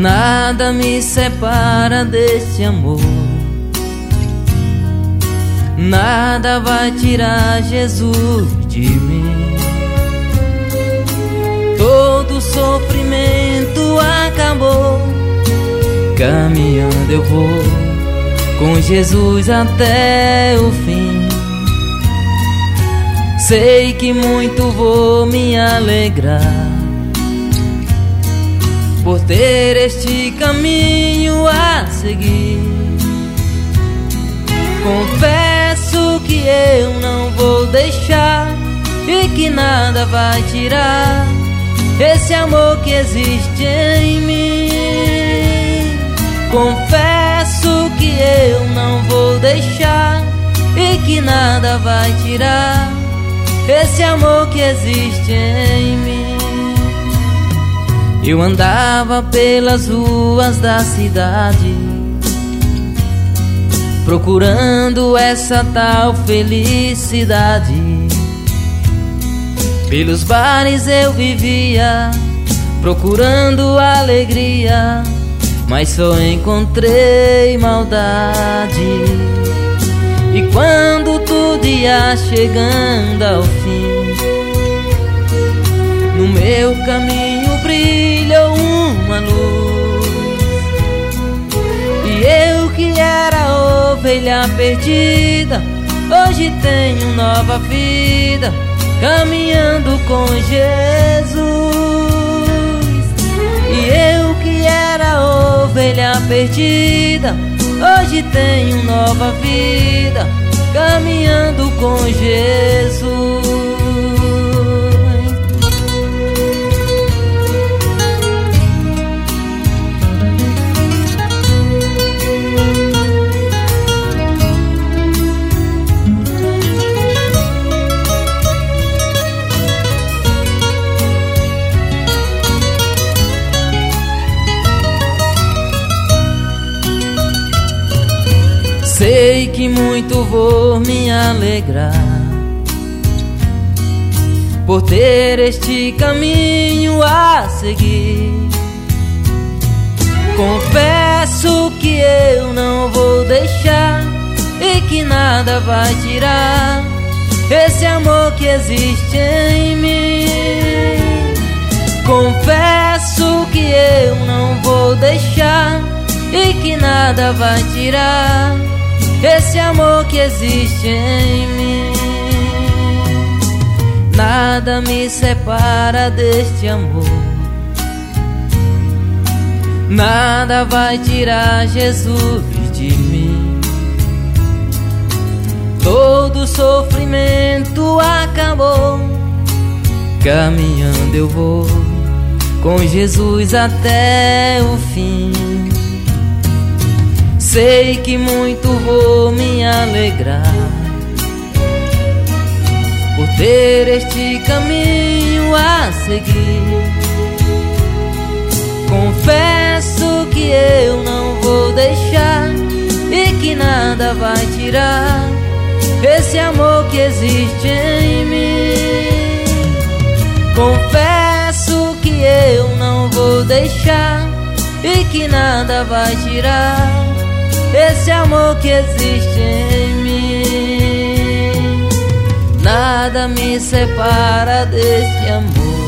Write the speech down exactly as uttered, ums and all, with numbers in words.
Nada me separa deste amor, nada vai tirar Jesus de mim. Todo sofrimento acabou, caminhando eu vou com Jesus até o fim. Sei que muito vou me alegrar por ter este caminho a seguir. Confesso que eu não vou deixar e que nada vai tirar esse amor que existe em mim. Confesso que eu não vou deixar e que nada vai tirar esse amor que existe em mim. Eu andava pelas ruas da cidade, procurando essa tal felicidade. Pelos bares eu vivia, procurando alegria, mas só encontrei maldade. E quando tudo ia chegando ao fim, no meu caminho brilhou uma luz. E eu que era ovelha perdida, hoje tenho nova vida, caminhando com Jesus. E eu que era ovelha perdida, hoje tenho nova vida, caminhando com Jesus. Sei que muito vou me alegrar por ter este caminho a seguir. Confesso que eu não vou deixar e que nada vai tirar esse amor que existe em mim. Confesso que eu não vou deixar e que nada vai tirar esse amor que existe em mim. Nada me separa deste amor, nada vai tirar Jesus de mim. Todo sofrimento acabou, caminhando eu vou com Jesus até o fim. Sei que muito vou me alegrar por ter este caminho a seguir. Confesso que eu não vou deixar e que nada vai tirar esse amor que existe em mim. Confesso que eu não vou deixar e que nada vai tirar esse amor que existe em mim. Nada me separa desse amor.